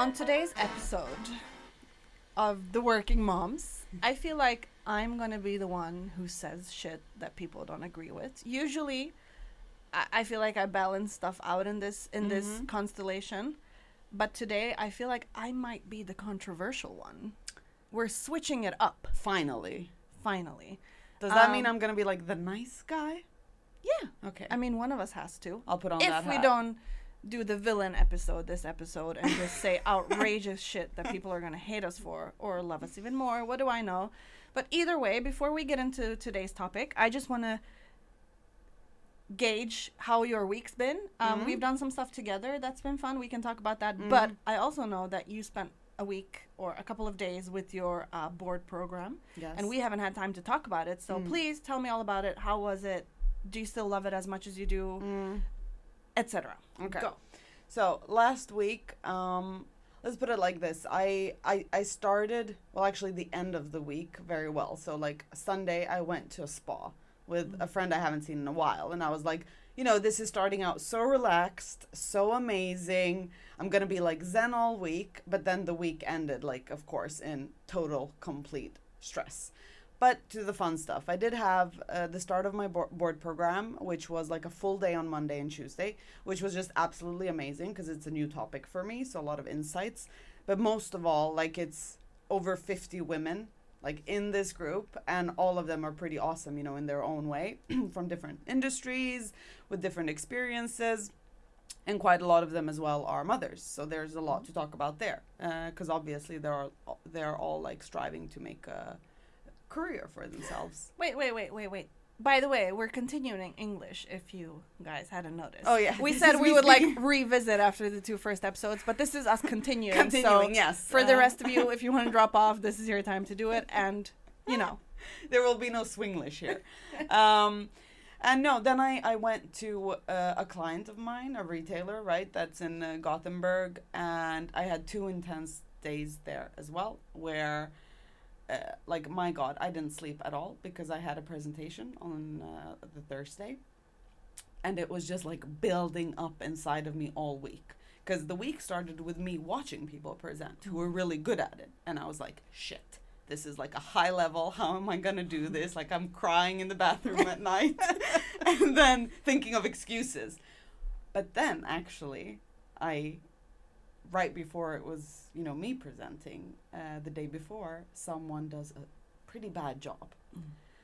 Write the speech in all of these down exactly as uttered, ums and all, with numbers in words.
On today's episode of The Working Moms, I feel like I'm going to be the one who says shit that people don't agree with. Usually, I, I feel like I balance stuff out in this in mm-hmm. this constellation. But today, I feel like I might be the controversial one. We're switching it up. Finally. Finally. Does that um, mean I'm going to be like the nice guy? Yeah. Okay. I mean, one of us has to. I'll put on if that If we hat. don't do the villain episode this episode and just say outrageous shit that people are going to hate us for or love us even more. What do I know? But either way, before we get into today's topic, I just want to gauge how your week's been. Um, Mm-hmm. We've done some stuff together. That's been fun. We can talk about that. Mm-hmm. But I also know that you spent a week or a couple of days with your uh, board program. Yes. And we haven't had time to talk about it. So Mm. please tell me all about it. How was it? Do you still love it as much as you do? Mm. et cetera. Okay. Go. So last week, um, let's put it like this. I, I I started, well, actually the end of the week very well. So like Sunday, I went to a spa with Mm-hmm. a friend I haven't seen in a while. And I was like, you know, this is starting out so relaxed, so amazing. I'm going to be like zen all week. But then the week ended, like, of course, in total, complete stress. But to the fun stuff, I did have uh, the start of my bo- board program, which was like a full day on Monday and Tuesday, which was just absolutely amazing because it's a new topic for me. So a lot of insights. But most of all, like it's over fifty women like in this group, and all of them are pretty awesome, you know, in their own way from different industries with different experiences. And quite a lot of them as well are mothers. So there's a lot to talk about there because uh, obviously they're all, they're all like striving to make a career for themselves. Wait, wait, wait, wait, wait. By the way, we're continuing English if you guys hadn't noticed. Oh, yeah. We This said is we me would like speaking. revisit after the two first episodes, but this is us continuing. Continuing, so yes. For the Uh, rest of you, if you want to drop off, this is your time to do it. And, you know. There will be no Swinglish here. um, and no, then I, I went to uh, a client of mine, a retailer, right, that's in uh, Gothenburg. And I had two intense days there as well, where... Uh, like, my God, I didn't sleep at all because I had a presentation on uh, the Thursday. And it was just like building up inside of me all week. Because the week started with me watching people present who were really good at it. And I was like, shit, this is like a high level. How am I going to do this? Like, I'm crying in the bathroom at night. And then thinking of excuses. But then, actually, I... right before it was, you know, me presenting uh, the day before, someone does a pretty bad job. Mm.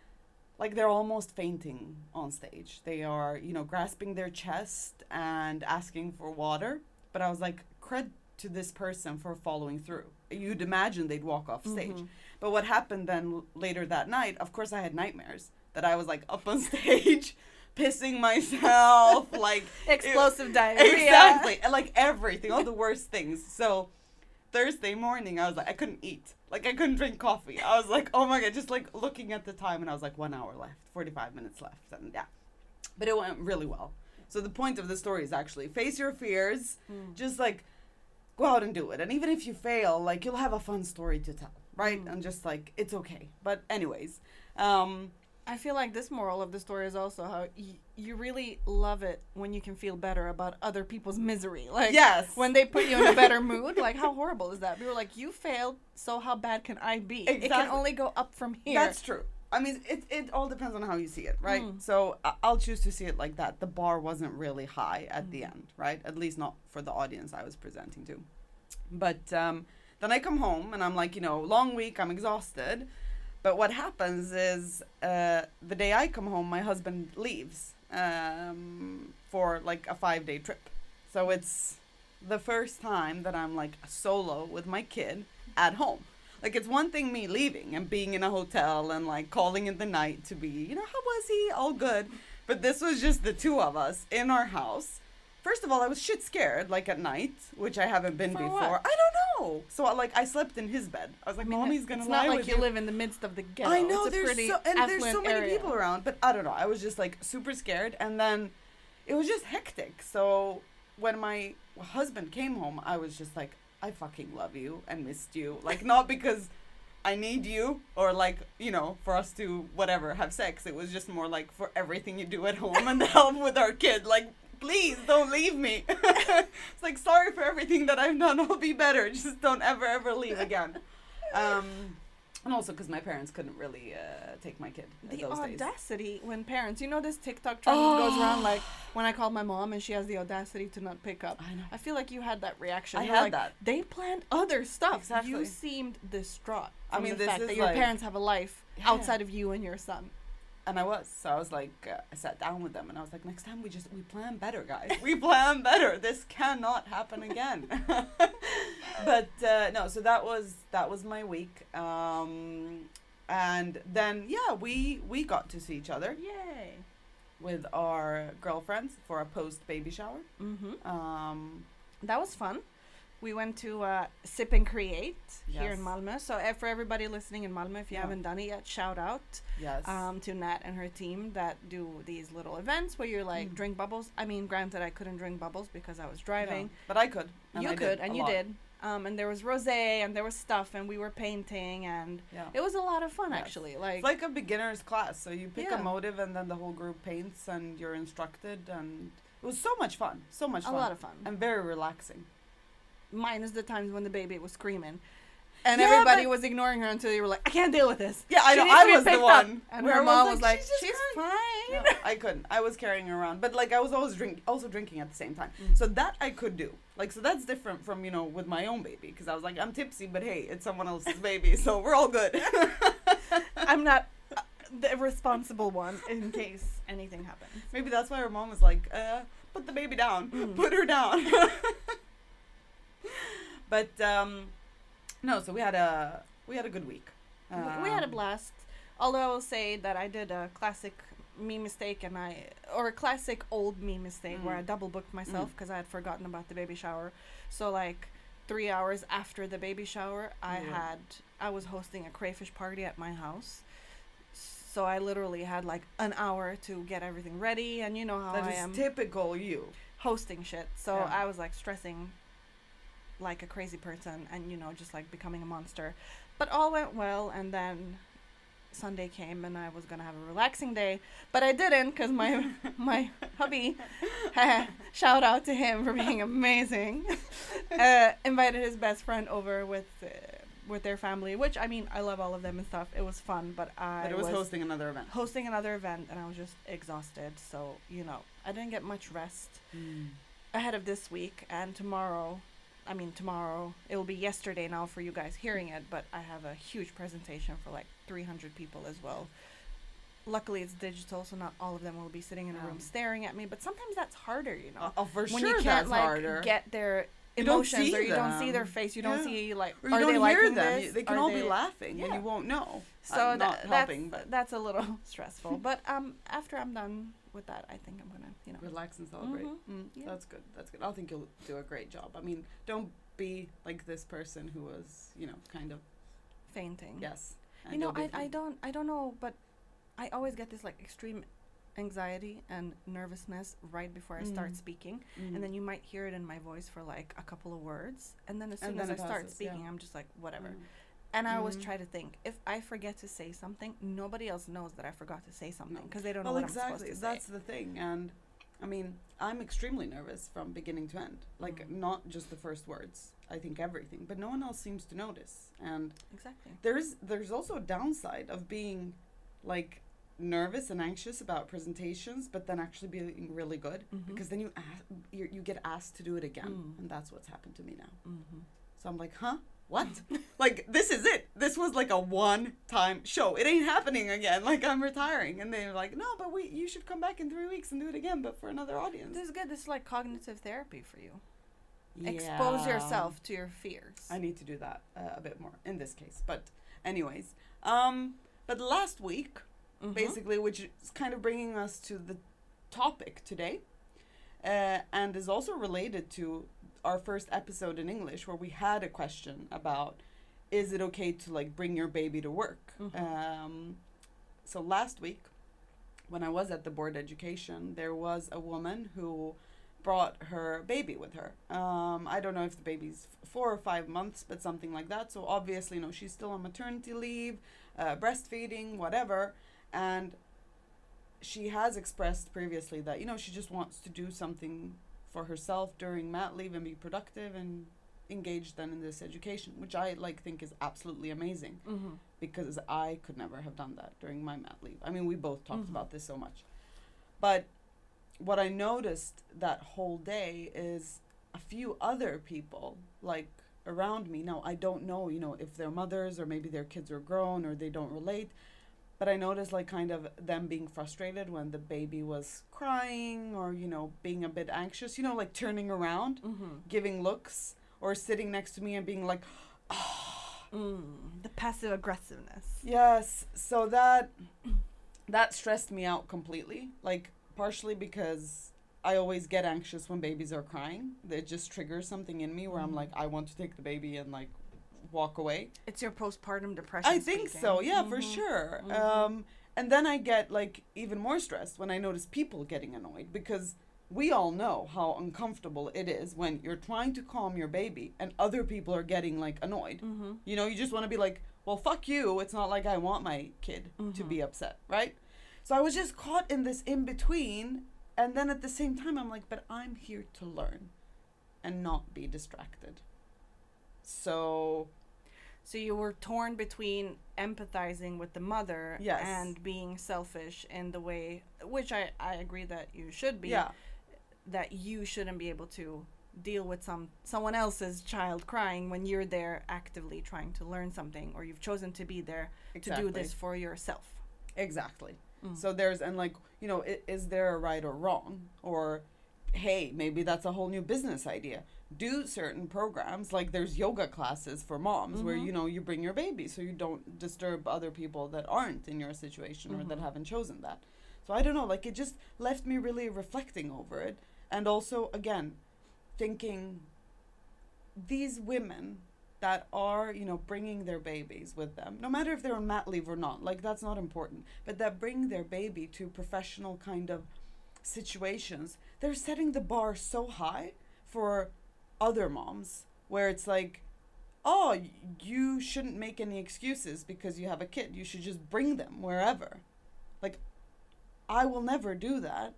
Like they're almost fainting on stage. They are, you know, grasping their chest and asking for water. But I was like, cred to this person for following through. You'd imagine they'd walk off stage. Mm-hmm. But what happened then l- later that night, of course I had nightmares that I was like up on stage pissing myself, like explosive it, diarrhea. Exactly. And like everything, all the worst things. So Thursday morning, I was like, I couldn't eat. Like, I couldn't drink coffee. I was like, oh my God, just like looking at the time, and I was like, one hour left, forty-five minutes left. And yeah. But it went really well. So the point of the story is actually face your fears, mm. just like go out and do it. And even if you fail, like you'll have a fun story to tell, right? Mm. And just like, it's okay. But anyways, um, I feel like this moral of the story is also how y- you really love it when you can feel better about other people's misery. Like, yes. When they put you in a better mood, like, how horrible is that? We were like, you failed, so how bad can I be? Exactly. It can only go up from here. That's true. I mean, it it all depends on how you see it, right? Mm. So I- I'll choose to see it like that. The bar wasn't really high at mm. the end, right? At least not for the audience I was presenting to. But um, then I come home and I'm like, you know, long week, I'm exhausted. But what happens is uh, the day I come home, my husband leaves um, for like a five day trip. So it's the first time that I'm like solo with my kid at home. Like it's one thing me leaving and being in a hotel and like calling in the night to be, you know, how was he? All good. But this was just the two of us in our house. First of all, I was shit scared, like at night, which I haven't been For before. what? I don't know. So like I slept in his bed. I was like, I mean, Mommy's gonna it's lie not like with you you. live in the midst of the ghetto. I know it's a there's pretty so and there's so affluent many area. people around, but I don't know. I was just like super scared, and then it was just hectic. So when my husband came home, I was just like, I fucking love you and missed you. Like not because I need you or like, you know, for us to whatever have sex. It was just more like for everything you do at home and the help with our kid. Like please don't leave me. It's like, sorry for everything that I've done. I'll be better. Just don't ever, ever leave again. Um, and also because my parents couldn't really uh, take my kid The those days. audacity when parents, you know, this TikTok trend Oh. goes around like when I called my mom and she has the audacity to not pick up. I know. I feel like you had that reaction. I You're had like, that. They planned other stuff. Exactly. You seemed distraught. I From mean, the this fact is that your like- parents have a life Yeah. outside of you and your son. And I was. So I was like, uh, I sat down with them and I was like, next time we just, we plan better, guys. We plan better. This cannot happen again. But uh, no, so that was, that was my week. Um, and then, yeah, we, we got to see each other Yay. with our girlfriends for a post-baby shower. Mm-hmm. Um, That was fun. We went to uh, Sip and Create here in Yes. Malmö. So uh, for everybody listening in Malmö, if you Yeah. haven't done it yet, shout out yes. um, to Nat and her team that do these little events where you're like Mm. drink bubbles. I mean, granted, I couldn't drink bubbles because I was driving. Yeah, but I could. and You I could, did and a you lot. did. Um, and there was rosé, and there was stuff, and we were painting, and Yeah. it was a lot of fun Yes. actually. Like, It's like a beginner's class. So you pick Yeah. a motive and then the whole group paints and you're instructed. And it was so much fun. So much a fun. lot of fun. And very relaxing. Minus the times when the baby was screaming, and Yeah, everybody but- was ignoring her until you were like, I can't deal with this. Yeah, I She know. needs to I be was the picked up. one. And where her I mom was like, "She's just she's crying." fine. No, I couldn't. I was carrying her around. But like I was always drink, also drinking at the same time. Mm. So that I could do. Like, so that's different from, you know, with my own baby. Because I was like, I'm tipsy, but hey, it's someone else's baby. So we're all good. I'm not uh, the responsible one in case anything happens. Maybe that's why her mom was like, uh, put the baby down. Mm. Put her down. But um, no, so we had a we had a good week. We- we had a Um, blast. Although I will say that I did a classic me mistake, and I or a classic old me mistake where I Mm. double booked myself Mm. because I had forgotten about the baby shower. So like three hours after the baby shower, I Yeah. had I was hosting a crayfish party at my house. So I literally had like an hour to get everything ready, and you know how That I is am typical you. hosting shit. So Yeah. I was like stressing like a crazy person and, you know, just like becoming a monster. But all went well, and then Sunday came and I was going to have a relaxing day, but I didn't because my my hubby, shout out to him for being amazing, uh, invited his best friend over with uh, with their family, which, I mean, I love all of them and stuff. It was fun, but I But it was, hosting another event. hosting another event and I was just exhausted. So, you know, I didn't get much rest ahead of this week, and tomorrow, I mean tomorrow, it will be yesterday now for you guys hearing it, but I have a huge presentation for like three hundred people as well. Luckily it's digital, so not all of them will be sitting in a room Yeah. staring at me, but sometimes that's harder, you know. Oh, oh, for when sure you can't that's like harder. get their You don't emotions, see or you don't see their them. face, you don't Yeah. see like Or you are don't they hear liking them. this? You- They can Are all they- be laughing and Yeah. you won't know. So I'm not tha- helping, that's, but that's a little stressful. But um, after I'm done with that, I think I'm gonna, you know. relax and celebrate. Mhm. Mm, Yeah. That's good. That's good. I think you'll do a great job. I mean, don't be like this person who was, you know, kind of Fainting. yes. and You know, you'll be I, I fine. don't I don't know, but I always get this like extreme anxiety and nervousness right before I start Mm. speaking, Mm. and then you might hear it in my voice for like a couple of words, and then as And soon as then I it start passes, yeah. speaking, I'm just like whatever. Mm. And I always Mhm. try to think, if I forget to say something, nobody else knows that I forgot to say something No. because they don't know Well, what exactly. I'm supposed to That's say. the thing, and I mean, I'm extremely nervous from beginning to end. Like, Mm. not just the first words. I think everything, but no one else seems to notice. And Exactly. there's there's also a downside of being like nervous and anxious about presentations, but then actually being really good Mhm. because then you ask, you you get asked to do it again, Mm. and that's what's happened to me now. Mm-hmm. So I'm like, huh? What? Like, this is it. This was like a one-time show. It ain't happening again. Like, I'm retiring. And they're like, no, but we you should come back in three weeks and do it again, but for another audience. This is good. This is like cognitive therapy for you. Expose Yeah. yourself to your fears. I need to do that uh, a bit more in this case. But anyways, um, but last week, Mhm. basically, which is kind of bringing us to the topic today, uh, and is also related to our first episode in English, where we had a question about, is it okay to like bring your baby to work? Mhm. Um, so last week, when I was at the board education, there was a woman who brought her baby with her. Um, I don't know if the baby's f- four or five months, but something like that. So obviously, you know, she's still on maternity leave, uh, breastfeeding, whatever. And she has expressed previously that, you know, she just wants to do something for herself during mat leave and be productive and engaged then in this education, which I like think is absolutely amazing, Mm-hmm. because I could never have done that during my mat leave. I mean, we both talked Mhm. about this so much. But what I noticed that whole day is a few other people, like, around me. Now, I don't know, you know, if they're mothers or maybe their kids are grown or they don't relate, but I noticed, like, kind of them being frustrated when the baby was crying or, you know, being a bit anxious, you know, like turning around, Mm-hmm. giving looks, or sitting next to me and being like, Mm, the passive aggressiveness. yes. So that that stressed me out completely, like, partially because I always get anxious when babies are crying. It just triggers something in me where I'm Mm. like, I want to take the baby and, like, walk away. It's your postpartum depression. I think speaking. so, yeah, for Mhm. sure. Mhm. Um, and then I get, like, even more stressed when I notice people getting annoyed, because we all know how uncomfortable it is when you're trying to calm your baby and other people are getting, like, annoyed. Mm-hmm. You know, you just want to be like, well, fuck you. It's not like I want my kid to Mhm. be upset, right? So I was just caught in this in between. And then at the same time, I'm like, but I'm here to learn and not be distracted. So, So you were torn between empathizing with the mother Yes. and being selfish in the way, which I, I agree that you should be, yeah, that you shouldn't be able to deal with some someone else's child crying when you're there actively trying to learn something, or you've chosen to be there exactly. to do this for yourself. Exactly. Mm. So there's, and like, you know, is, is there a right or wrong? Or, hey, maybe that's a whole new business idea. Do certain programs, like there's yoga classes for moms where, Mhm. you know, you bring your baby so you don't disturb other people that aren't in your situation or that Mhm. haven't chosen that. So I don't know, like, it just left me really reflecting over it. And also, again, thinking these women that are, you know, bringing their babies with them, no matter if they're on mat leave or not, like, that's not important, but that bring their baby to professional kind of situations, they're setting the bar so high for other moms, where it's like, oh, y- you shouldn't make any excuses because you have a kid. You should just bring them wherever. Like, I will never do that.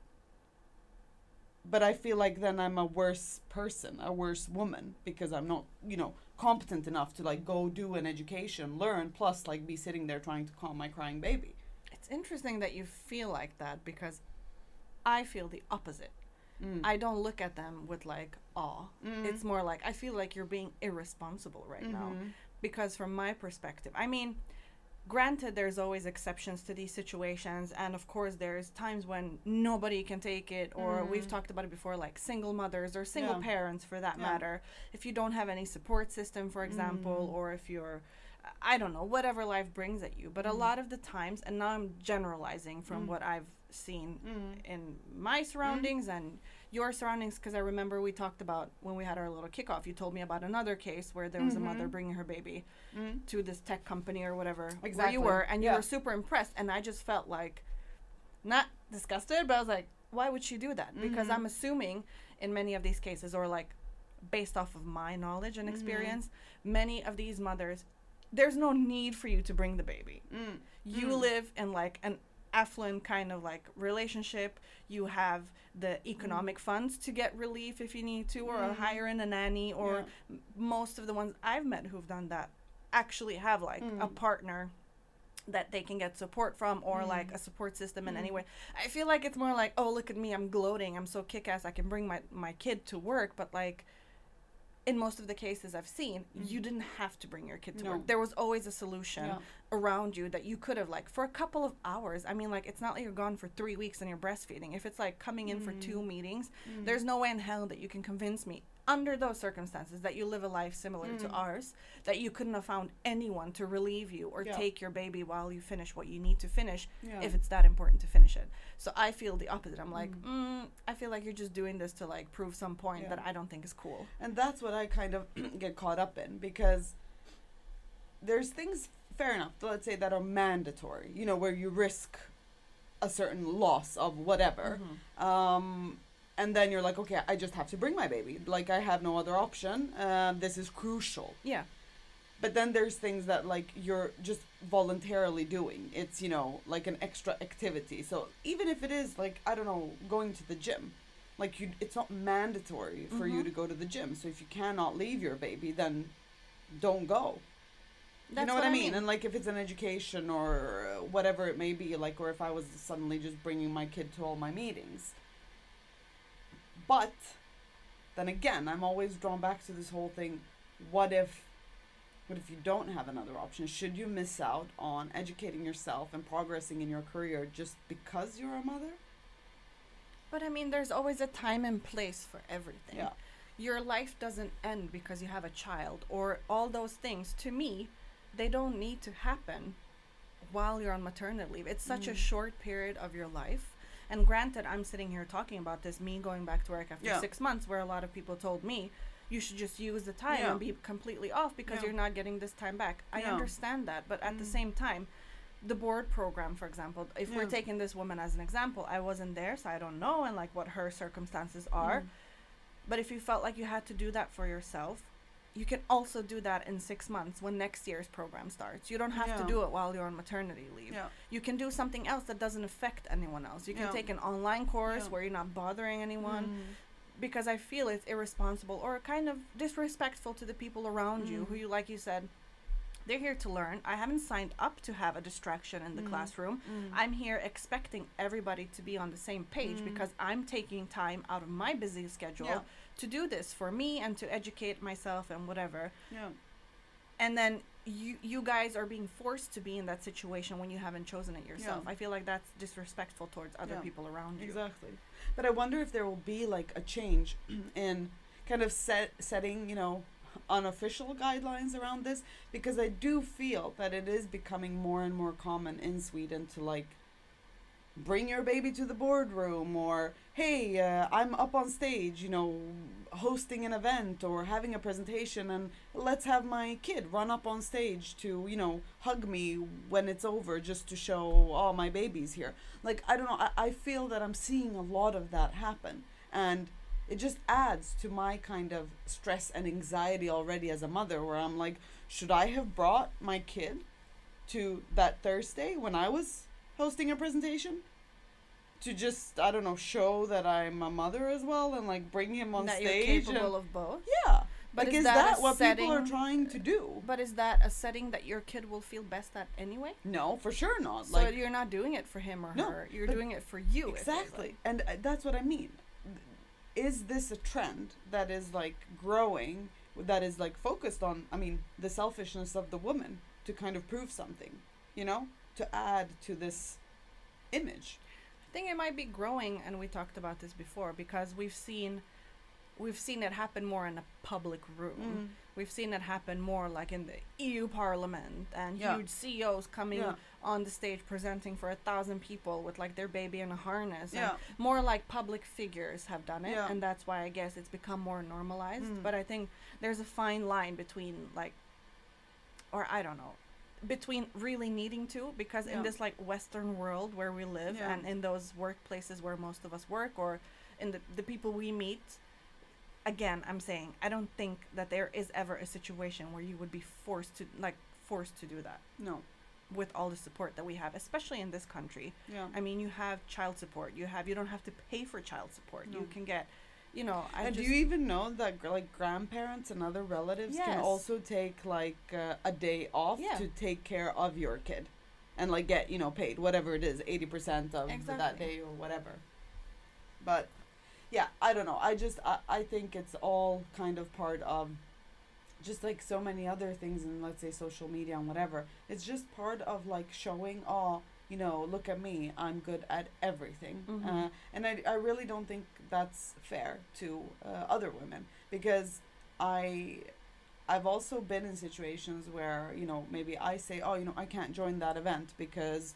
But I feel like then I'm a worse person, a worse woman, because I'm not, you know, competent enough to, like, go do an education, learn, plus, like, be sitting there trying to calm my crying baby. It's interesting that you feel like that, because I feel the opposite. Mm. I don't look at them with like awe. Mm. It's more like I feel like you're being irresponsible right now. Mhm. Because from my perspective, I mean, granted, there's always exceptions to these situations, and of course there's times when nobody can take it, or we've Mm. talked about it before, like single mothers or single Yeah. parents for that Yeah. matter. If you don't have any support system, for example, Mm. or if you're, I don't know, whatever life brings at you. But a Mm. lot of the times, and now I'm generalizing from Mm. what I've seen Mm. in my surroundings and your surroundings, because I remember we talked about when we had our little kickoff, you told me about another case where there was Mhm. a mother bringing her baby Mm. to this tech company or whatever where Exactly. you were, and you Yeah. were super impressed, and I just felt like not disgusted, but I was like, why would she do that? Because Mhm. I'm assuming in many of these cases, or like based off of my knowledge and Mhm. experience, many of these mothers, there's no need for you to bring the baby. Mm. You Mm. live in like an affluent kind of like relationship. You have the economic funds to get relief if you need to, or Mhm. hire in a nanny, or Yeah. m- most of the ones I've met who've done that actually have like a Mm. partner that they can get support from, or Mm. like a support system in Mm. any way. I feel like it's more like, oh, look at me, I'm gloating, I'm so kick-ass, I can bring my, my kid to work, but like in most of the cases I've seen, Mm. you didn't have to bring your kid to No. work. There was always a solution Yeah. around you that you could have, like, for a couple of hours. I mean, like, it's not like you're gone for three weeks and you're breastfeeding. If it's like coming in for two Mm. meetings, Mm. there's no way in hell that you can convince me under those circumstances that you live a life similar to Mm. ours, that you couldn't have found anyone to relieve you or Yeah. take your baby while you finish what you need to finish, Yeah. if it's that important to finish it. So I feel the opposite. I'm like, Mm. mm, I feel like you're just doing this to like prove some point Yeah. that I don't think is cool. And that's what I kind of get caught up in, because there's things, fair enough, let's say, that are mandatory, you know, where you risk a certain loss of whatever. Mhm. Um, and then you're like, okay, I just have to bring my baby. Like, I have no other option. Uh, this is crucial. Yeah. But then there's things that like you're just voluntarily doing. It's, you know, like an extra activity. So even if it is like, I don't know, going to the gym, like you, it's not mandatory for Mm-hmm. you to go to the gym. So if you cannot leave your baby, then don't go. That's You know what, I mean? And like if it's an education or uh, whatever it may be, like, or if I was suddenly just bringing my kid to all my meetings. But then again, I'm always drawn back to this whole thing. What if, what if you don't have another option? Should you miss out on educating yourself and progressing in your career just because you're a mother? But I mean, there's always a time and place for everything. Yeah. Your life doesn't end because you have a child or all those things. To me, they don't need to happen while you're on maternity leave. It's such a Mm. short period of your life. And granted, I'm sitting here talking about this, me going back to work after Yeah. six months, where a lot of people told me, you should just use the time Yeah. and be completely off because Yeah. you're not getting this time back. I Yeah. understand that. But at the Mm. same time, the board program, for example, if we're Yeah. taking this woman as an example, I wasn't there, so I don't know, and like what her circumstances are. Mm. But if you felt like you had to do that for yourself, you can also do that in six months when next year's program starts. You don't have Yeah. to do it while you're on maternity leave. Yeah. You can do something else that doesn't affect anyone else. You can Yeah. take an online course Yeah. where you're not bothering anyone. Mm. Because I feel it's irresponsible or kind of disrespectful to the people around you Mm. who, you, like you said, they're here to learn. I haven't signed up to have a distraction in the Mm. classroom. Mm. I'm here expecting everybody to be on the same page Mm. because I'm taking time out of my busy schedule Yeah. to do this for me and to educate myself and whatever. Yeah. And then you you guys are being forced to be in that situation when you haven't chosen it yourself. Yeah. I feel like that's disrespectful towards other Yeah. people around you. Exactly. But I wonder if there will be like a change in kind of set setting, you know, unofficial guidelines around this, because I do feel that it is becoming more and more common in Sweden to like bring your baby to the boardroom, or hey, uh, I'm up on stage, you know, hosting an event or having a presentation, and let's have my kid run up on stage to, you know, hug me when it's over just to show, oh, my baby's here. Like, I don't know, I, I feel that I'm seeing a lot of that happen, and it just adds to my kind of stress and anxiety already as a mother, where I'm like, should I have brought my kid to that Thursday when I was hosting a presentation to just, I don't know, show that I'm a mother as well, and like bring him on that stage? you're capable and, of both. yeah. But Like, is is that that, a what people are setting- trying to do? But is that a setting that your kid will feel best at anyway? No, for sure not. So Like, you're not doing it for him or No, her. You're but doing it for you. it feels exactly. like. And uh, that's what I mean. Is this a trend that is like growing, that is like focused on, I mean, the selfishness of the woman to kind of prove something, you know, to add to this image? I think it might be growing, and we talked about this before, because we've seen we've seen it happen more in a public room. We've seen it happen more like in the E U Parliament and Yeah. huge C E Os coming Yeah. on the stage presenting for a thousand people with like their baby in a harness. Yeah. And more like public figures have done it, Yeah. and that's why I guess it's become more normalized. Mm. But I think there's a fine line between like, or I don't know, between really needing to, because in Yeah. this like Western world where we live, Yeah. and in those workplaces where most of us work, or in the, the people we meet, again, I'm saying I don't think that there is ever a situation where you would be forced to like forced to do that No. with all the support that we have, especially in this country. Yeah. I mean, you have child support. You have you don't have to pay for child support. No. You can get, you know, I And just do you even know that gr- like grandparents and other relatives can Yes. also take like uh, a day off Yeah. to take care of your kid, and like get, you know, paid whatever it is, eighty percent of that Exactly. day or whatever. But yeah, I don't know. I just I, I think it's all kind of part of just like so many other things in, let's say, social media and whatever. It's just part of like showing, oh, you know, look at me, I'm good at everything. Mhm. Uh, and I, I really don't think that's fair to uh, other women, because I I've also been in situations where, you know, maybe I say, oh, you know, I can't join that event because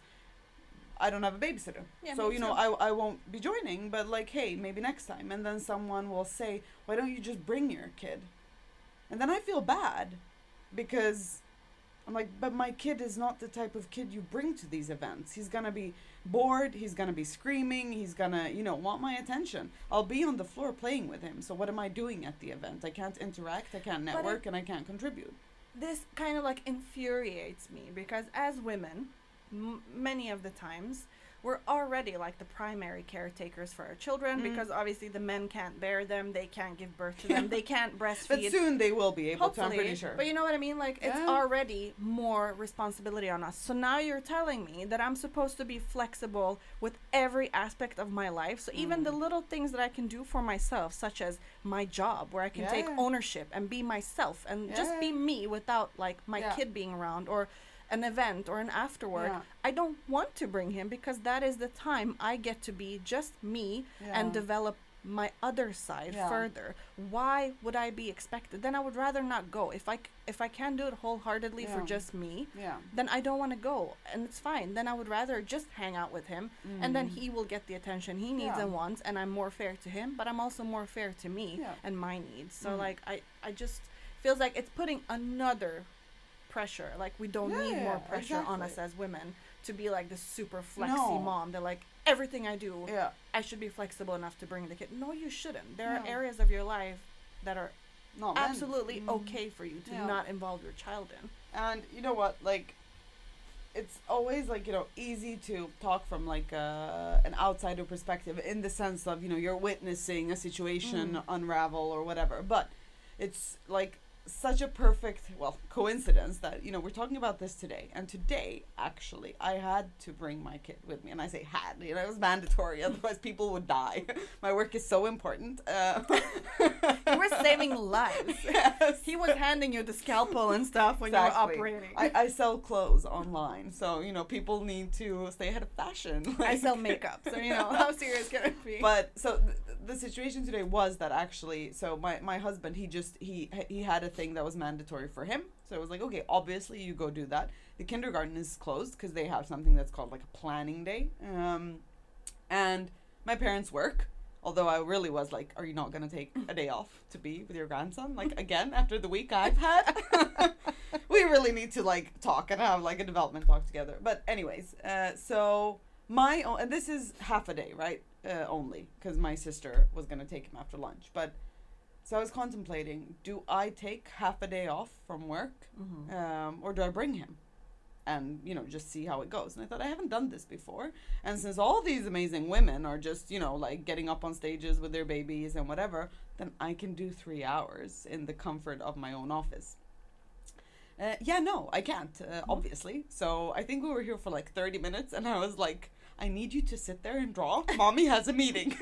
I don't have a babysitter. Yeah, so, me you know, too. I, I won't be joining, but like, hey, maybe next time. And then someone will say, why don't you just bring your kid? And then I feel bad, because I'm like, but my kid is not the type of kid you bring to these events. He's going to be bored. He's going to be screaming. He's going to, you know, want my attention. I'll be on the floor playing with him. So what am I doing at the event? I can't interact. I can't But network, and I can't contribute. this kind of like infuriates me because as women, m- many of the times, we're already like the primary caretakers for our children Mm. because obviously the men can't bear them, they can't give birth to them, they can't breastfeed. But soon they will be able Hopefully, to, I'm pretty sure. but you know what I mean? Like, it's Yeah. already more responsibility on us. So now you're telling me that I'm supposed to be flexible with every aspect of my life. So even Mm. the little things that I can do for myself, such as my job, where I can Yeah, take yeah. ownership and be myself and just Yeah. be me without, like, my Yeah. kid being around or an event or an afterwork. Yeah. I don't want to bring him because that is the time I get to be just me and Yeah. develop my other side Yeah. further. Why would I be expected? Then I would rather not go. If I c- if I can do it wholeheartedly for Yeah. just me, Yeah. then I don't want to go, and it's fine. Then I would rather just hang out with him, and then Mm. he will get the attention he needs Yeah. and wants, and I'm more fair to him, but I'm also more fair to me Yeah. and my needs. So Mm. like I I just feels like it's putting another pressure. Like we don't Yeah, need more yeah, pressure on us exactly. as women to be like the super flexy No. mom. They're like everything I do, Yeah. I should be flexible enough to bring the kid. No, you shouldn't. There are No. areas of your life that are Not meant. absolutely Mm. okay for you to Yeah. not involve your child in. And you know what? Like, it's always like, you know, easy to talk from like uh, an outsider perspective in the sense of, you know, you're witnessing a situation Mm. unravel or whatever. But it's like such a perfect, well, coincidence that, you know, we're talking about this today. And today, actually, I had to bring my kid with me. And I say had, you know, it was mandatory. Otherwise, people would die. My work is so important. Uh, You were saving lives. Yes. He was handing you the scalpel and stuff when Exactly. you were operating. I, I sell clothes online, so you know people need to stay ahead of fashion. I like- sell makeup, so you know how serious can it be? But so th- the situation today was that actually, so my, my husband he just he he had a thing that was mandatory for him. So it was like, okay, obviously you go do that. The kindergarten is closed because they have something that's called like a planning day. Um, and my parents work. Although I really was like, are you not going to take a day off to be with your grandson? Like, again, after the week I've had, we really need to, like, talk and have, like, a development talk together. But anyways, uh, so my own, and this is half a day, right? Uh, only, because my sister was going to take him after lunch. But, so I was contemplating, do I take half a day off from work? Mhm. Um, or do I bring him? And, you know, just see how it goes. And I thought, I haven't done this before. And since all these amazing women are just, you know, like getting up on stages with their babies and whatever, then I can do three hours in the comfort of my own office. Uh, yeah, no, I can't, uh, obviously. So I think we were here for like thirty minutes and I was like, I need you to sit there and draw. Mommy has a meeting.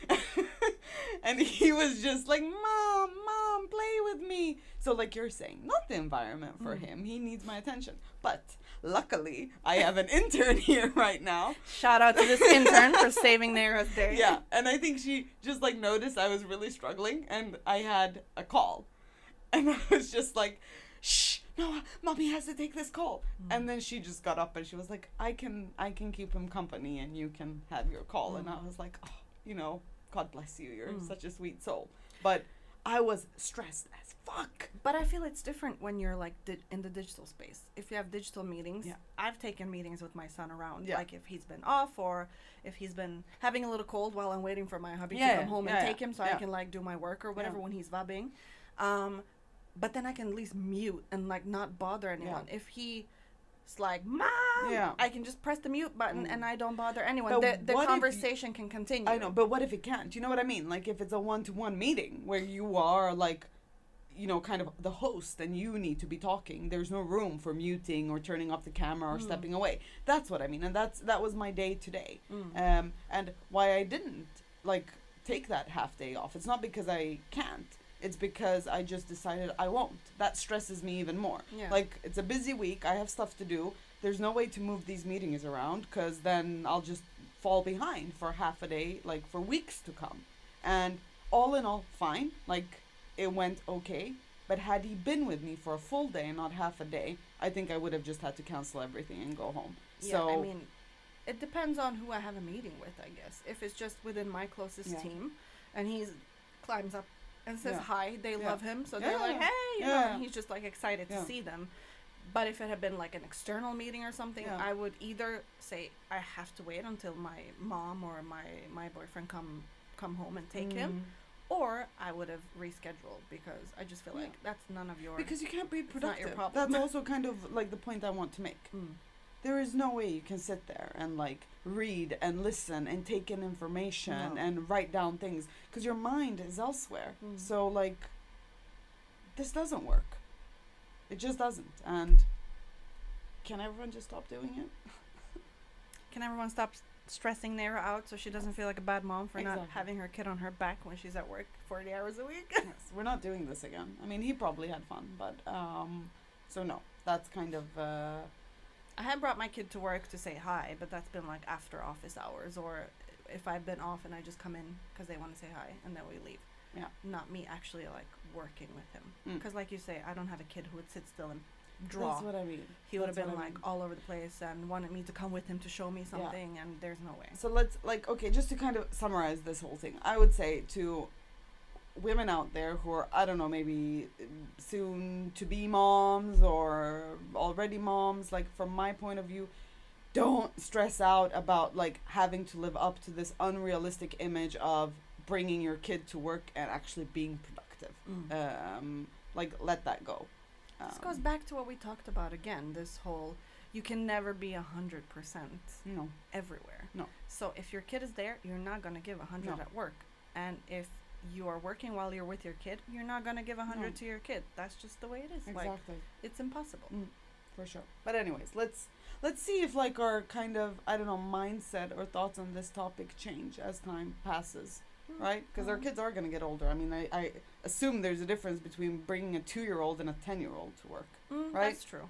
And he was just like, Mom, Mom, play with me. So like you're saying, not the environment for Mm. him. He needs my attention. But luckily, I have an intern here right now. Shout out to this intern for saving Nara's day. Yeah, and I think she just like noticed I was really struggling and I had a call. And I was just like, shh, no, Mommy has to take this call. Mm. And then she just got up and she was like, I can I can keep him company and you can have your call. And I Mm. was like, oh, you know, God bless you. You're Mm. such a sweet soul. But I was stressed as fuck. But I feel it's different when you're like di- in the digital space. If you have digital meetings, Yeah. I've taken meetings with my son around. Yeah. Like if he's been off or if he's been having a little cold while I'm waiting for my hubby Yeah, to yeah, come home yeah, and yeah, take him so I yeah. can like do my work or whatever Yeah. when he's vabbing. Um, but then I can at least mute and like not bother anyone. If he It's like, Mom! Yeah. I can just press the mute button Mm. and I don't bother anyone. But The, the what if you- conversation can continue. I know, but what if it can't? You know what I mean? Like if it's a one-to-one meeting where you are like, you know, kind of the host and you need to be talking. There's no room for muting or turning off the camera or Mm. stepping away. That's what I mean, and that's that was my day today. Mm. Um, and why I didn't like take that half day off. It's not because I can't. It's because I just decided I won't. That stresses me even more. Yeah. Like it's a busy week. I have stuff to do. There's no way to move these meetings around because then I'll just fall behind for half a day, like for weeks to come. And all in all, fine. Like it went okay. But had he been with me for a full day and not half a day, I think I would have just had to cancel everything and go home. Yeah, so I mean, it depends on who I have a meeting with, I guess. If it's just within my closest Yeah. team, and he climbs up and says Yeah. hi, they Yeah. love him, so Yeah, they're like, yeah. hey, you Yeah, know, yeah. and he's just like excited Yeah. to see them. But if it had been like an external meeting or something, Yeah. I would either say I have to wait until my mom or my my boyfriend come come home and take him, or I would have rescheduled because I just feel Yeah. like that's none of your. Because you can't be not your productive. problem. That's also kind of like the point I want to make. Mm. There is no way you can sit there and like read and listen and take in information No. and write down things because your mind is elsewhere. Mm. So like this doesn't work. It just doesn't. And can everyone just stop doing it? Can everyone stop s- stressing Nara out so she doesn't feel like a bad mom for Exactly. not having her kid on her back when she's at work forty hours a week? Yes, we're not doing this again. I mean, he probably had fun, but um so no. That's kind of uh I had brought my kid to work to say hi, but that's been like after office hours, or if I've been off and I just come in because they want to say hi and then we leave. Yeah. Not me actually like working with him. Mm. Because like you say, I don't have a kid who would sit still and draw. That's what I mean. He would have That's been what I like mean. all over the place and wanted me to come with him to show me something, and there's no way. So let's like okay, just to kind of summarize this whole thing, I would say to women out there who are I don't know maybe soon to be moms or already moms, like from my point of view, don't stress out about like having to live up to this unrealistic image of bringing your kid to work and actually being productive. Mm. Um, like let that go. Um, This goes back to what we talked about again. This whole you can never be a hundred percent no. everywhere. No. So if your kid is there, you're not gonna give a hundred No. at work, and if you are working while you're with your kid, you're not gonna give a hundred No. to your kid. That's just the way it is. Like Exactly. it's impossible. Mm, for sure. But anyways, let's let's see if like our kind of I don't know mindset or thoughts on this topic change as time passes, right? Because our Mhm. kids are gonna get older. I mean, I, I assume there's a difference between bringing a two-year-old and a ten-year-old to work. Mm, Right? That's true.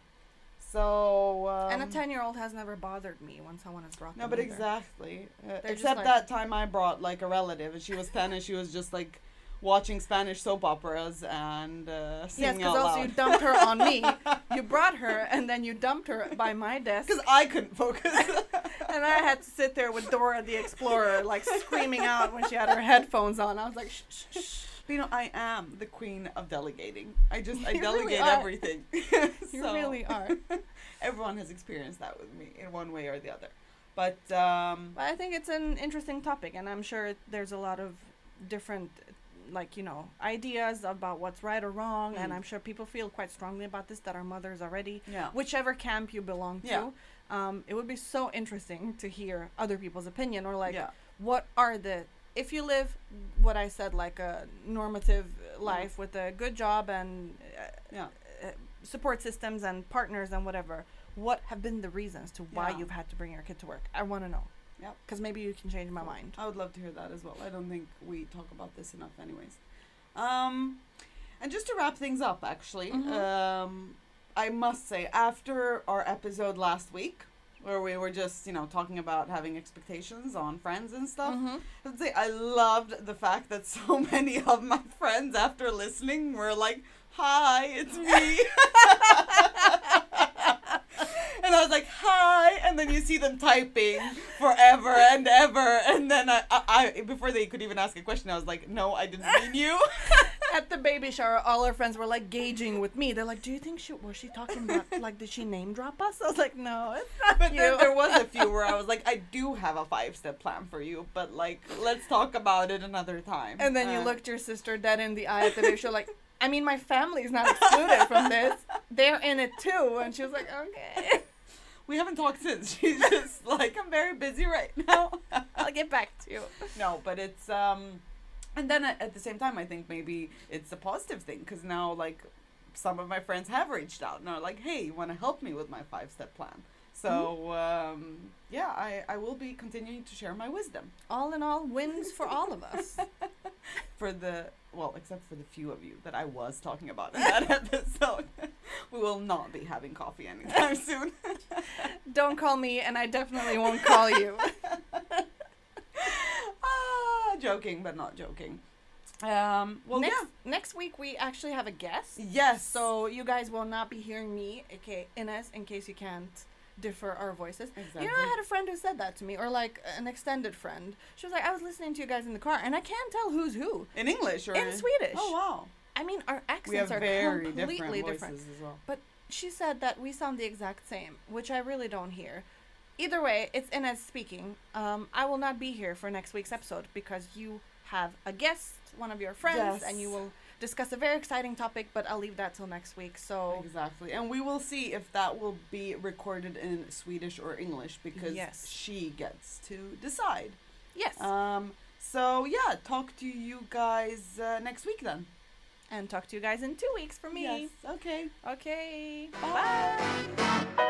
So um, and a ten-year-old has never bothered me when someone has brought no, them but either. exactly. Uh, They're just except like- that time I brought like a relative, and she was ten, and she was just like watching Spanish soap operas and uh, Yes, singing because out also loud. you dumped her on me. You brought her, and then you dumped her by my desk, Because I couldn't focus. and I had to sit there with Dora the Explorer, like screaming out when she had her headphones on. I was like, shh, shh, shh. But, you know, I am the queen of delegating. I just I You really delegate are. everything. You So, really are. everyone has experienced that with me in one way or the other. But um, But I think it's an interesting topic, and I'm sure there's a lot of different, like, you know, ideas about what's right or wrong, and Mm. I'm sure people feel quite strongly about this that are mothers already. yeah, Whichever camp you belong to, Yeah. um, it would be so interesting to hear other people's opinion, or like, yeah, what are the, if you live what I said, like a normative life with a good job and uh, yeah, uh, support systems and partners and whatever, what have been the reasons to why Yeah. you've had to bring your kid to work? I want to know. Yep. Because maybe you can change my Cool. mind. I would love to hear that as well. I don't think we talk about this enough, anyways. Um, and just to wrap things up, actually, Mhm. um, I must say, after our episode last week, where we were just, you know, talking about having expectations on friends and stuff, Mhm. I'd say I loved the fact that so many of my friends, after listening, were like, "Hi, it's me." And I was like, "Hi," and then you see them typing forever and ever, and then I, I, I, before they could even ask a question, I was like, "No, I didn't mean you." At the baby shower, all our friends were like gauging with me. They're like, "Do you think she was she talking about like did she name drop us?" I was like, "No, it's not But you." then there was a few where I was like, "I do have a five-step plan for you, but like, let's talk about it another time." And then you Uh, looked your sister dead in the eye at the baby show, like, I mean, my family's not excluded from this. They're in it too. And she was like, okay, We haven't talked since. She's just like, "I'm very busy right now." I'll get back to you. No, but it's um, and then at, at the same time, I think maybe it's a positive thing because now like some of my friends have reached out and are like, "Hey, you want to help me with my five-step plan?" So um, yeah, I I will be continuing to share my wisdom All in all, wins for all of us. for the well, except for the few of you that I was talking about in that episode. We will not be having coffee anytime soon. Don't call me, and I definitely won't call you. Ah, joking, but not joking. Um, well, next, yeah. next week, we actually have a guest. Yes. So you guys will not be hearing me, aka Ines, in case you can't differ our voices. Exactly. You know, I had a friend who said that to me, or like an extended friend. She was like, I was listening to you guys in the car, and I can't tell who's who. In English or In Swedish. Oh wow. I mean, our accents We have are very completely different different. voices as well. She said that we sound the exact same, which I really don't hear. Either way, it's Inez speaking. Um, I will not be here for next week's episode because you have a guest, one of your friends, Yes. and you will discuss a very exciting topic, but I'll leave that till next week. So Exactly. And we will see if that will be recorded in Swedish or English because Yes. she gets to decide. yes, Um, so, yeah, talk to you guys uh, next week then. and talk to you guys in two weeks from me. Yes. Okay. Okay. Bye. Bye.